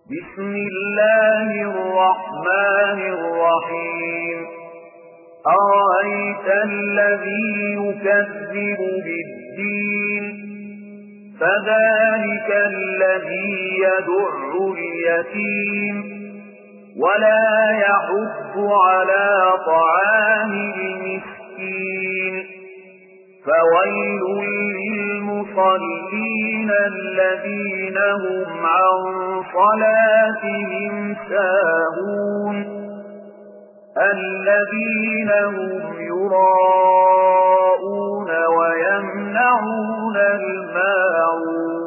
بسم الله الرحمن الرحيم أرأيت الذي يكذب بالدين فذلك الذي يدع اليتيم ولا يحض على طعام المسكين فويل للمصلين الذين هم عن صلاتهم ساهون الذين هم يراءون ويمنعون الماعون